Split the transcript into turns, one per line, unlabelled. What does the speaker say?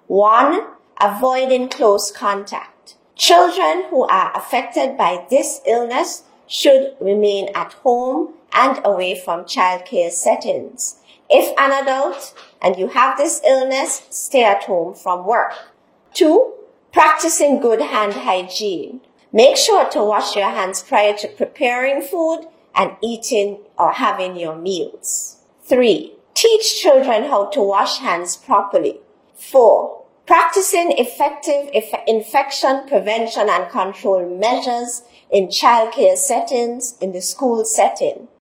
1. Avoiding close contact. Children who are affected by this illness should remain at home and away from childcare settings. If an adult and you have this illness, stay at home from work. 2. Practicing good hand hygiene. Make sure to wash your hands prior to preparing food and eating or having your meals. 3. Teach children how to wash hands properly. 4. Practicing effective infection prevention and control measures in childcare settings, in the school setting.